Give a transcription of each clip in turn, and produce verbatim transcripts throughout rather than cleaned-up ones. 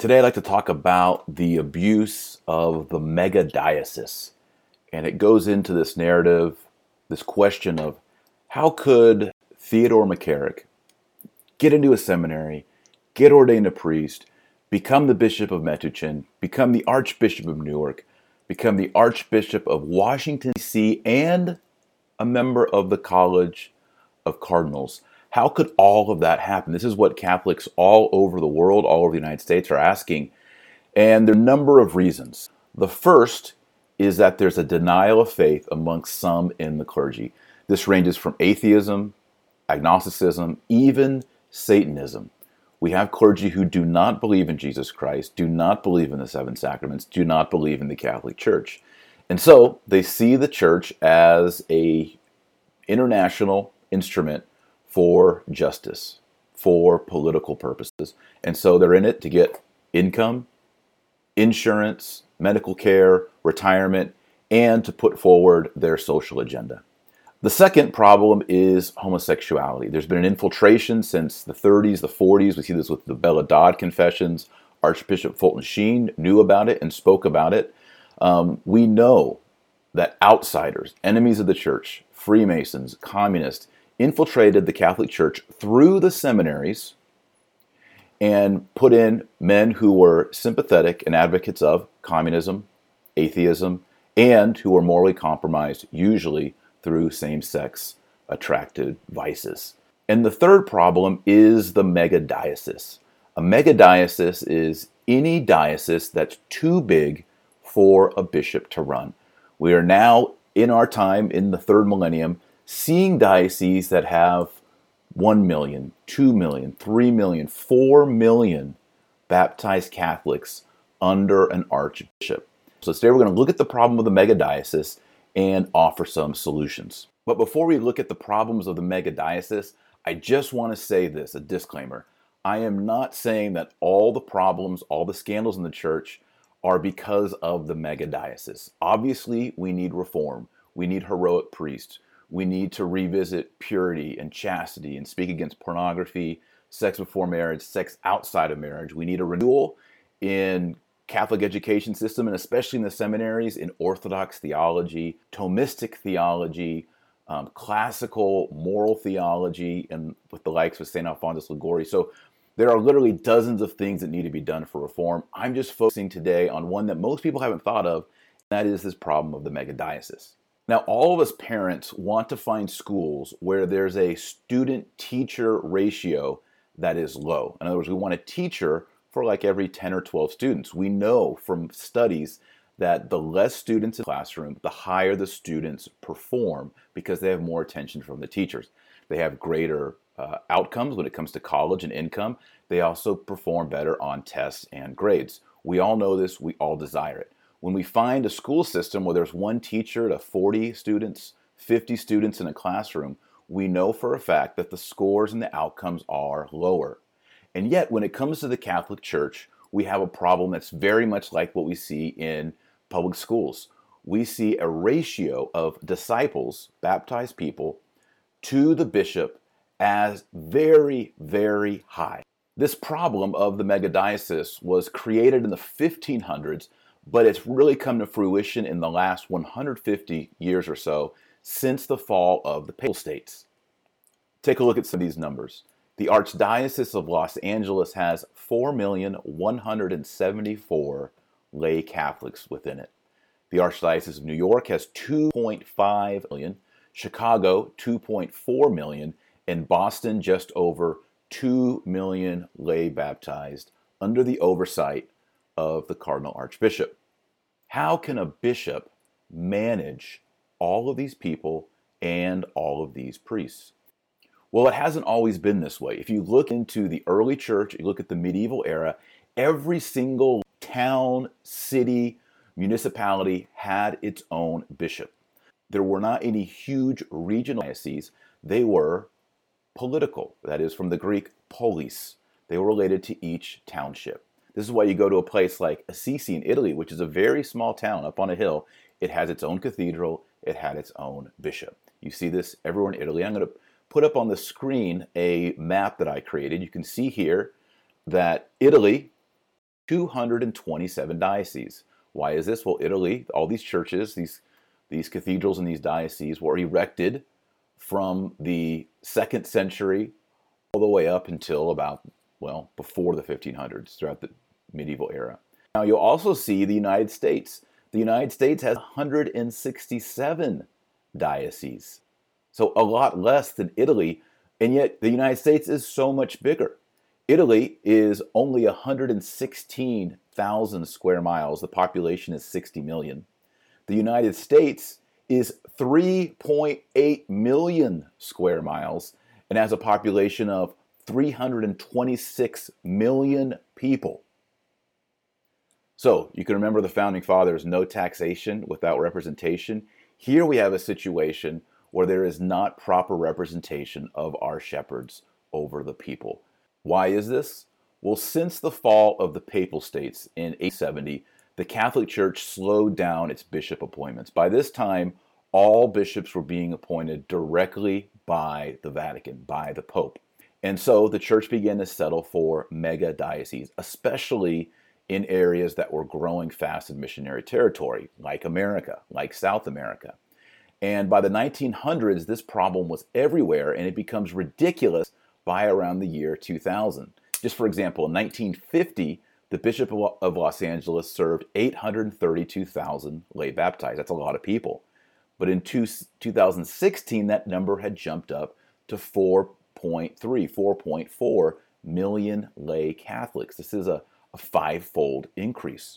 Today, I'd like to talk about the abuse of the megadiocese. And it goes into this narrative, this question of how could Theodore McCarrick get into a seminary, get ordained a priest, become the Bishop of Metuchen, become the Archbishop of Newark, become the Archbishop of Washington, D C, and a member of the College of Cardinals. How could all of that happen? This is what Catholics all over the world, all over the United States are asking. And there are a number of reasons. The first is that there's a denial of faith amongst some in the clergy. This ranges from atheism, agnosticism, even Satanism. We have clergy who do not believe in Jesus Christ, do not believe in the seven sacraments, do not believe in the Catholic Church. And so they see the church as a international instrument for justice, for political purposes. And so they're in it to get income, insurance, medical care, retirement, and to put forward their social agenda. The second problem is homosexuality. There's been an infiltration since the thirties, the forties. We see this with the Bella Dodd confessions. Archbishop Fulton Sheen knew about it and spoke about it. Um, we know that outsiders, enemies of the church, Freemasons, communists, infiltrated the Catholic Church through the seminaries and put in men who were sympathetic and advocates of communism, atheism, and who were morally compromised, usually through same-sex attracted vices. And the third problem is the megadiocese. A megadiocese is any diocese that's too big for a bishop to run. We are now, in our time, in the third millennium, seeing dioceses that have one million, two million, three million, four million baptized Catholics under an archbishop. So today we're going to look at the problem of the megadiocese and offer some solutions. But before we look at the problems of the megadiocese, I just want to say this, a disclaimer. I am not saying that all the problems, all the scandals in the church are because of the megadiocese. Obviously, we need reform. We need heroic priests. We need to revisit purity and chastity and speak against pornography, sex before marriage, sex outside of marriage. We need a renewal in Catholic education system, and especially in the seminaries, in Orthodox theology, Thomistic theology, um, classical moral theology, and with the likes of Saint Alphonsus Liguori. So there are literally dozens of things that need to be done for reform. I'm just focusing today on one that most people haven't thought of, and that is this problem of the megadiocese. Now, all of us parents want to find schools where there's a student-teacher ratio that is low. In other words, we want a teacher for like every ten or twelve students. We know from studies that the less students in the classroom, the higher the students perform because they have more attention from the teachers. They have greater uh, outcomes when it comes to college and income. They also perform better on tests and grades. We all know this. We all desire it. When we find a school system where there's one teacher to forty students, fifty students in a classroom, we know for a fact that the scores and the outcomes are lower. And yet, when it comes to the Catholic Church, we have a problem that's very much like what we see in public schools. We see a ratio of disciples, baptized people, to the bishop as very, very high. This problem of the megadiocese was created in the fifteen hundreds, but it's really come to fruition in the last one hundred fifty years or so since the fall of the Papal States. Take a look at some of these numbers. The Archdiocese of Los Angeles has four million one hundred seventy-four lay Catholics within it. The Archdiocese of New York has two point five million, Chicago two point four million, and Boston just over two million lay baptized under the oversight of the Cardinal Archbishop. How can a bishop manage all of these people and all of these priests? Well, it hasn't always been this way. If you look into the early church, you look at the medieval era, every single town, city, municipality had its own bishop. There were not any huge regional dioceses. They were political. That is from the Greek polis. They were related to each township. This is why you go to a place like Assisi in Italy, which is a very small town up on a hill. It has its own cathedral. It had its own bishop. You see this everywhere in Italy. I'm going to put up on the screen a map that I created. You can see here that Italy, two hundred twenty-seven dioceses. Why is this? Well, Italy, all these churches, these, these cathedrals and these dioceses were erected from the second century all the way up until about, well, before the fifteen hundreds, throughout the medieval era. Now, you'll also see the United States. The United States has one hundred sixty-seven dioceses, so a lot less than Italy, and yet the United States is so much bigger. Italy is only one hundred sixteen thousand square miles. The population is sixty million. The United States is three point eight million square miles and has a population of three hundred twenty-six million people. So you can remember the Founding Fathers, no taxation without representation. Here we have a situation where there is not proper representation of our shepherds over the people. Why is this? Well, since the fall of the Papal States in eight seventy, the Catholic Church slowed down its bishop appointments. By this time, all bishops were being appointed directly by the Vatican, by the Pope. And so the church began to settle for mega dioceses, especially in areas that were growing fast in missionary territory, like America, like South America. And by the nineteen hundreds, this problem was everywhere, and it becomes ridiculous by around the year two thousand. Just for example, in nineteen fifty, the Bishop of Los Angeles served eight hundred thirty-two thousand lay baptized. That's a lot of people. But in two, two thousand sixteen, that number had jumped up to four point three, four point four million lay Catholics. This is a, a five-fold increase.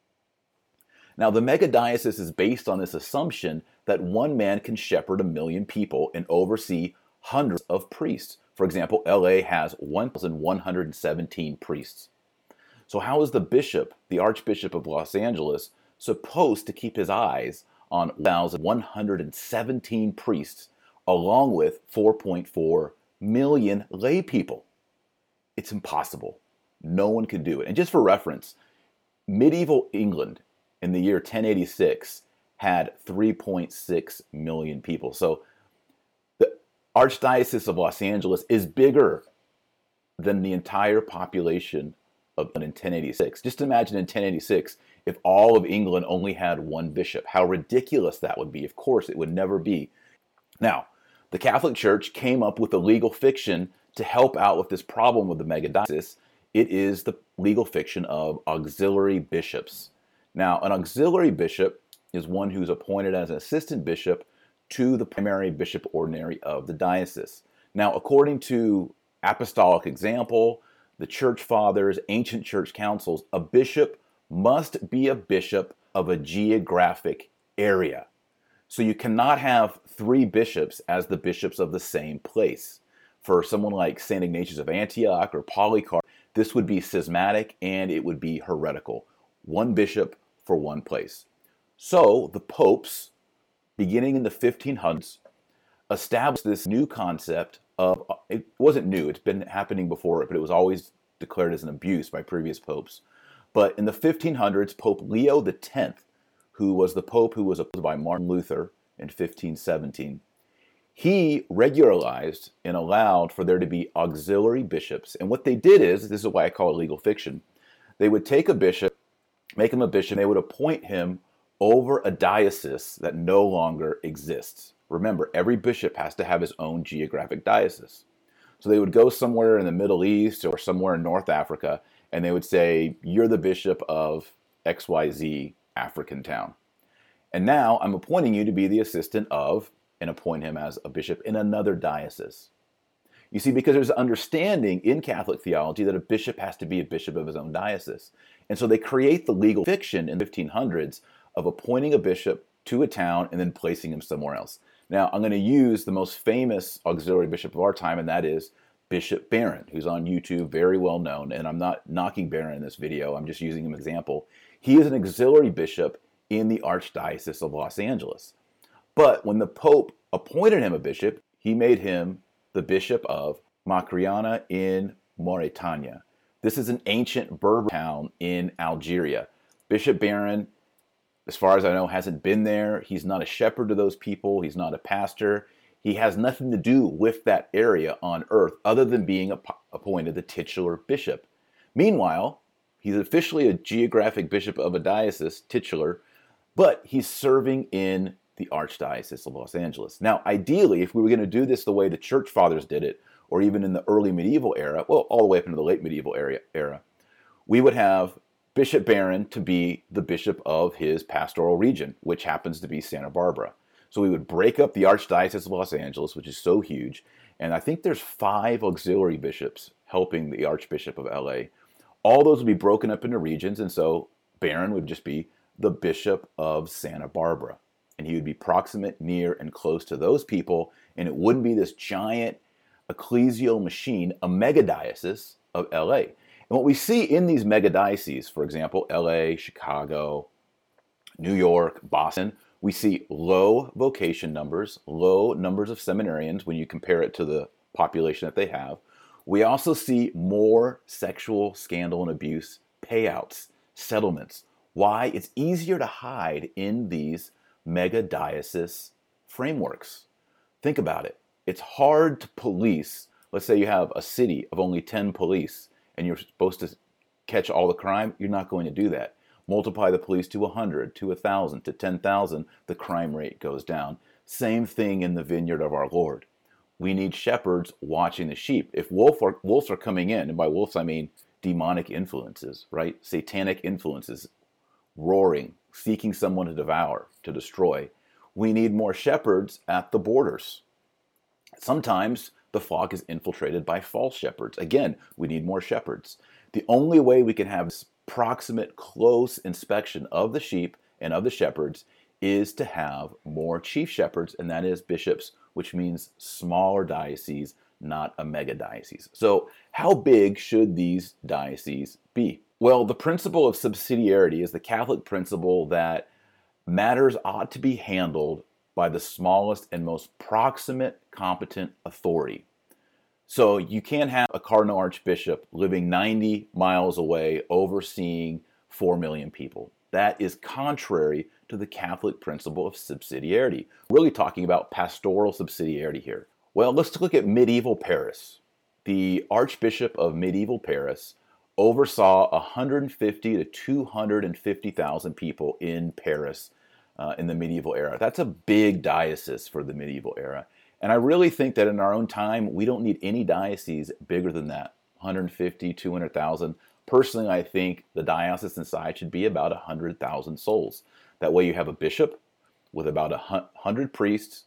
Now, the megadiocese is based on this assumption that one man can shepherd a million people and oversee hundreds of priests. For example, L A has one thousand one hundred seventeen priests. So how is the bishop, the Archbishop of Los Angeles, supposed to keep his eyes on one thousand one hundred seventeen priests along with four point four million lay people? It's impossible. No one could do it. And just for reference, medieval England in the year ten eighty-six had three point six million people. So the Archdiocese of Los Angeles is bigger than the entire population of in ten eighty-six. Just imagine in ten eighty-six, if all of England only had one bishop, how ridiculous that would be. Of course, it would never be. Now, the Catholic Church came up with a legal fiction to help out with this problem with the megadiocese. It is the legal fiction of auxiliary bishops. Now, an auxiliary bishop is one who's appointed as an assistant bishop to the primary bishop ordinary of the diocese. Now, according to apostolic example, the church fathers, ancient church councils, a bishop must be a bishop of a geographic area. So you cannot have three bishops as the bishops of the same place. For someone like Saint Ignatius of Antioch or Polycarp, this would be schismatic and it would be heretical. One bishop for one place. So the popes, beginning in the fifteen hundreds, established this new concept of, it wasn't new, it's been happening before, but it was always declared as an abuse by previous popes. But in the fifteen hundreds, Pope Leo the tenth, who was the pope who was opposed by Martin Luther in fifteen seventeen, he regularized and allowed for there to be auxiliary bishops. And what they did is, this is why I call it legal fiction, they would take a bishop, make him a bishop, and they would appoint him over a diocese that no longer exists. Remember, every bishop has to have his own geographic diocese. So they would go somewhere in the Middle East or somewhere in North Africa, and they would say, you're the bishop of X Y Z African town. And now I'm appointing you to be the assistant of, and appoint him as a bishop in another diocese. You see, because there's an understanding in Catholic theology that a bishop has to be a bishop of his own diocese. And so they create the legal fiction in the fifteen hundreds of appointing a bishop to a town and then placing him somewhere else. Now, I'm going to use the most famous auxiliary bishop of our time, and that is Bishop Barron, who's on YouTube, very well known. And I'm not knocking Barron in this video, I'm just using him as an example. He is an auxiliary bishop in the Archdiocese of Los Angeles. But when the Pope appointed him a bishop, he made him the bishop of Macriana in Mauritania. This is an ancient Berber town in Algeria. Bishop Barron, as far as I know, hasn't been there. He's not a shepherd to those people. He's not a pastor. He has nothing to do with that area on earth other than being appointed the titular bishop. Meanwhile, He's officially a geographic bishop of a diocese, titular, but he's serving in the Archdiocese of Los Angeles. Now, ideally, if we were going to do this the way the church fathers did it, or even in the early medieval era, well, all the way up into the late medieval era, era we would have Bishop Barron to be the bishop of his pastoral region, which happens to be Santa Barbara. So we would break up the Archdiocese of Los Angeles, which is so huge, and I think there's five auxiliary bishops helping the Archbishop of L A. All those would be broken up into regions, and so Barron would just be the Bishop of Santa Barbara. And he would be proximate, near, and close to those people, and it wouldn't be this giant ecclesial machine, a megadiocese of L A. And what we see in these megadioceses, for example, L A, Chicago, New York, Boston, we see low vocation numbers, low numbers of seminarians when you compare it to the population that they have. We also see more sexual scandal and abuse payouts, settlements. Why? It's easier to hide in these megadiocese frameworks. Think about it. It's hard to police. Let's say you have a city of only ten police and you're supposed to catch all the crime. You're not going to do that. Multiply the police to one hundred, to one thousand, to ten thousand, the crime rate goes down. Same thing in the vineyard of our Lord. We need shepherds watching the sheep. If wolf are, wolves are coming in, and by wolves I mean demonic influences, right? Satanic influences, roaring, seeking someone to devour, to destroy. We need more shepherds at the borders. Sometimes the flock is infiltrated by false shepherds. Again, we need more shepherds. The only way we can have proximate, close inspection of the sheep and of the shepherds is to have more chief shepherds, and that is bishops, which means smaller dioceses, not a mega diocese. So how big should these dioceses be? Well, the principle of subsidiarity is the Catholic principle that matters ought to be handled by the smallest and most proximate competent authority. So you can't have a cardinal archbishop living ninety miles away overseeing four million people. That is contrary to the Catholic principle of subsidiarity. We're really talking about pastoral subsidiarity here. Well, let's look at medieval Paris. The Archbishop of medieval Paris oversaw one hundred fifty to two hundred fifty thousand people in Paris uh, in the medieval era. That's a big diocese for the medieval era. And I really think that in our own time, we don't need any diocese bigger than that, one hundred fifty, two hundred thousand. Personally, I think the diocesan size should be about one hundred thousand souls. That way you have a bishop with about one hundred priests,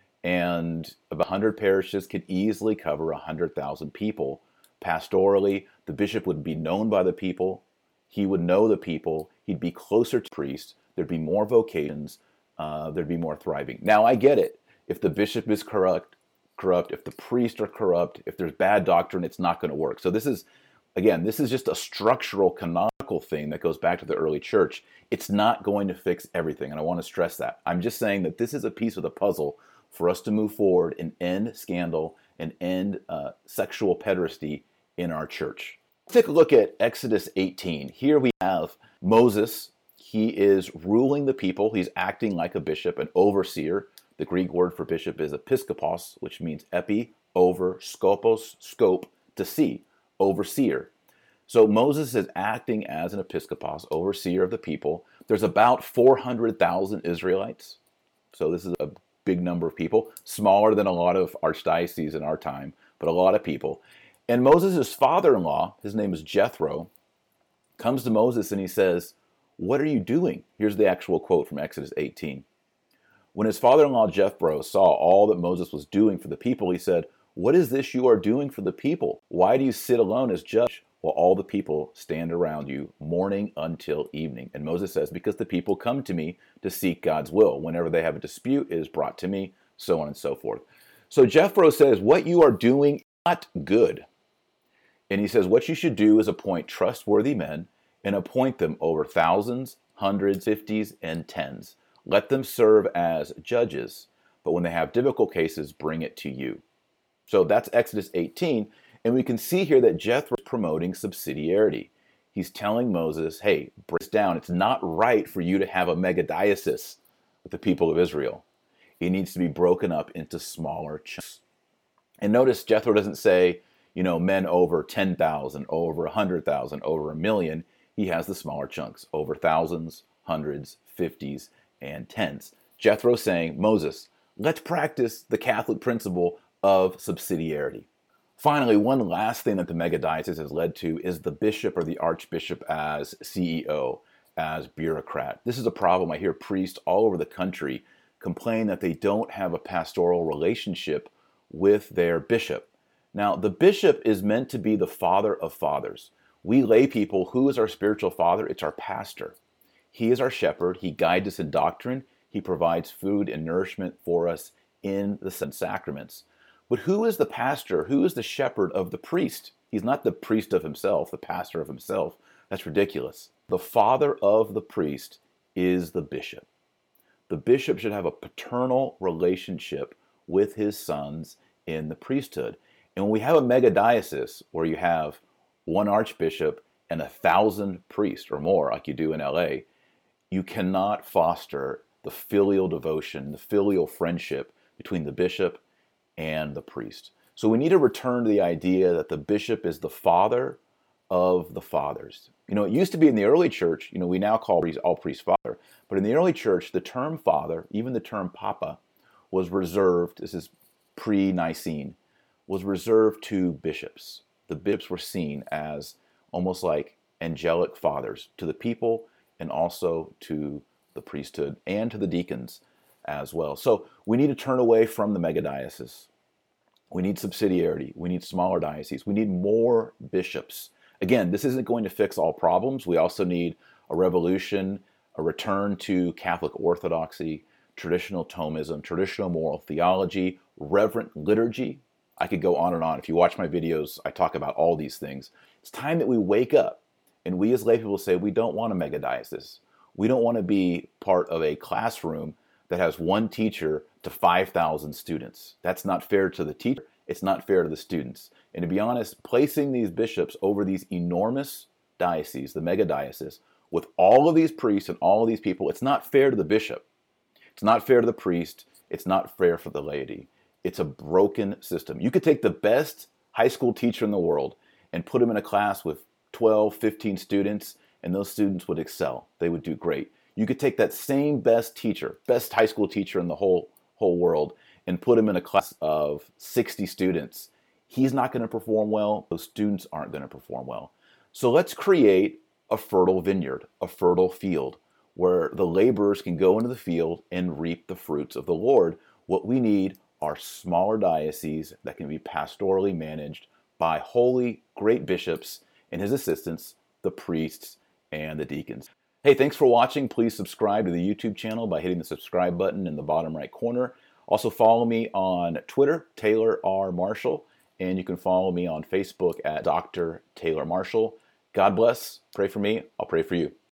and about one hundred parishes could easily cover one hundred thousand people. Pastorally, the bishop would be known by the people. He would know the people. He'd be closer to priests. There'd be more vocations. Uh, there'd be more thriving. Now, I get it. If the bishop is corrupt, corrupt, if the priests are corrupt, if there's bad doctrine, it's not going to work. So this is, again, this is just a structural, canonical thing that goes back to the early church. It's not going to fix everything, and I want to stress that. I'm just saying that this is a piece of the puzzle for us to move forward and end scandal and end uh, sexual pederasty in our church. Let's take a look at Exodus eighteen. Here we have Moses. He is ruling the people. He's acting like a bishop, an overseer. The Greek word for bishop is episkopos, which means epi, over, skopos, scope, to see, overseer. So Moses is acting as an episkopos, overseer of the people. There's about four hundred thousand Israelites. So this is a big number of people, smaller than a lot of archdioceses in our time, but a lot of people. And Moses' father-in-law, his name is Jethro, comes to Moses and he says, "What are you doing?" Here's the actual quote from Exodus eighteen. When his father-in-law Jethro saw all that Moses was doing for the people, he said, "What is this you are doing for the people? Why do you sit alone as judge while all the people stand around you morning until evening?" And Moses says, "Because the people come to me to seek God's will. Whenever they have a dispute, it is brought to me," so on and so forth. So Jethro says, what you are doing is not good. And he says, what you should do is appoint trustworthy men and appoint them over thousands, hundreds, fifties, and tens. Let them serve as judges, but when they have difficult cases, bring it to you. So that's Exodus eighteen, and we can see here that Jethro is promoting subsidiarity. He's telling Moses, hey, break this down. It's not right for you to have a megadiocese with the people of Israel. It needs to be broken up into smaller chunks. And notice Jethro doesn't say, you know, men over ten thousand, over one hundred thousand, over a million. he has the smaller chunks, over thousands, hundreds, fifties, and tens. Jethro saying, Moses, let's practice the Catholic principle of subsidiarity. Finally, one last thing that the megadiocese has led to is the bishop or the archbishop as C E O, as bureaucrat. This is a problem. I hear priests all over the country complain that they don't have a pastoral relationship with their bishop. Now, the bishop is meant to be the father of fathers. We lay people, who is our spiritual father? It's our pastor. He is our shepherd. He guides us in doctrine. He provides food and nourishment for us in the sacraments. But who is the pastor? Who is the shepherd of the priest? He's not the priest of himself, the pastor of himself. That's ridiculous. The father of the priest is the bishop. The bishop should have a paternal relationship with his sons in the priesthood. And when we have a megadiocese where you have one archbishop and a thousand priests or more, like you do in L A, you cannot foster the filial devotion, the filial friendship between the bishop and the priest. So we need to return to the idea that the bishop is the father of the fathers. You know, it used to be in the early church, you know, we now call all priests father, but in the early church, the term father, even the term papa, was reserved, this is pre-Nicene, was reserved to bishops. The bishops were seen as almost like angelic fathers to the people and also to the priesthood and to the deacons as well. So we need to turn away from the megadiocese. We need subsidiarity. We need smaller dioceses. We need more bishops. Again, this isn't going to fix all problems. We also need a revolution, a return to Catholic orthodoxy, traditional Thomism, traditional moral theology, reverent liturgy. I could go on and on. If you watch my videos, I talk about all these things. It's time that we wake up and we as lay people say we don't want a megadiocese. We don't want to be part of a classroom that has one teacher to five thousand students. That's not fair to the teacher. It's not fair to the students. And to be honest, placing these bishops over these enormous dioceses, the megadiocese, with all of these priests and all of these people, it's not fair to the bishop. It's not fair to the priest. It's not fair for the laity. It's a broken system. You could take the best high school teacher in the world and put him in a class with twelve, fifteen students, and those students would excel. They would do great. You could take that same best teacher, best high school teacher in the whole whole world, and put him in a class of sixty students. He's not going to perform well. Those students aren't going to perform well. So let's create a fertile vineyard, a fertile field, where the laborers can go into the field and reap the fruits of the Lord. What we need are smaller dioceses that can be pastorally managed by holy, great bishops and his assistants, the priests and the deacons. Hey, thanks for watching. Please subscribe to the YouTube channel by hitting the subscribe button in the bottom right corner. Also follow me on Twitter, Taylor R. Marshall, and you can follow me on Facebook at Doctor Taylor Marshall. God bless. Pray for me. I'll pray for you.